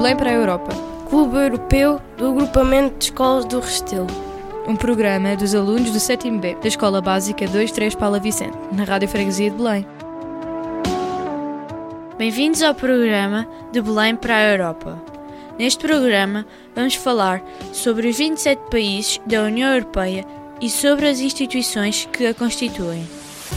Belém para a Europa. Clube Europeu do Agrupamento de Escolas do Restelo. Um programa dos alunos do 7º B da Escola Básica 2-3 Paula Vicente, na Rádio Freguesia de Belém. Bem-vindos ao programa de Belém para a Europa. Neste programa vamos falar sobre os 27 países da União Europeia e sobre as instituições que a constituem.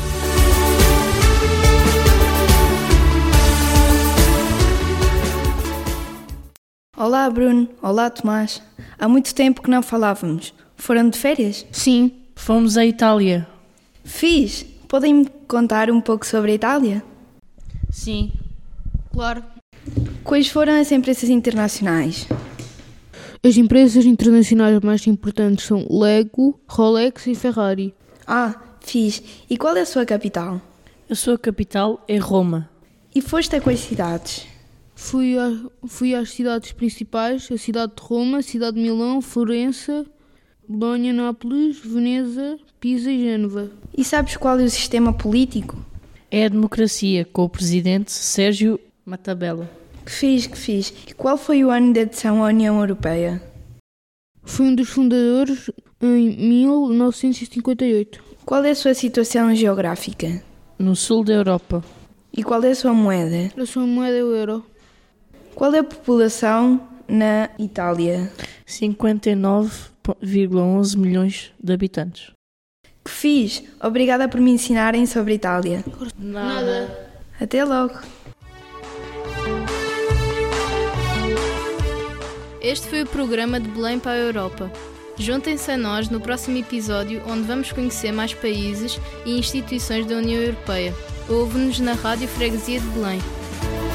Olá Bruno, olá Tomás. Há muito tempo que não falávamos. Foram de férias? Sim, fomos à Itália. Fiz! Podem-me contar um pouco sobre a Itália? Sim, claro. Quais foram as empresas internacionais? As empresas internacionais mais importantes são Lego, Rolex e Ferrari. Fiz. E qual é a sua capital? A sua capital é Roma. E foste a quais cidades? Fui às cidades principais, a cidade de Roma, a cidade de Milão, Florença, Bolonha, Nápoles, Veneza, Pisa e Génova. E sabes qual é o sistema político? É a democracia, com o presidente Sérgio Mattarella. Que fiz. E qual foi o ano de adesão à União Europeia? Fui um dos fundadores em 1958. Qual é a sua situação geográfica? No sul da Europa. E qual é a sua moeda? A sua moeda é o euro. Qual é a população na Itália? 59,11 milhões de habitantes. Que fiz! Obrigada por me ensinarem sobre a Itália. Nada. Até logo! Este foi o programa de Belém para a Europa. Juntem-se a nós no próximo episódio, onde vamos conhecer mais países e instituições da União Europeia. Ouve-nos na Rádio Freguesia de Belém.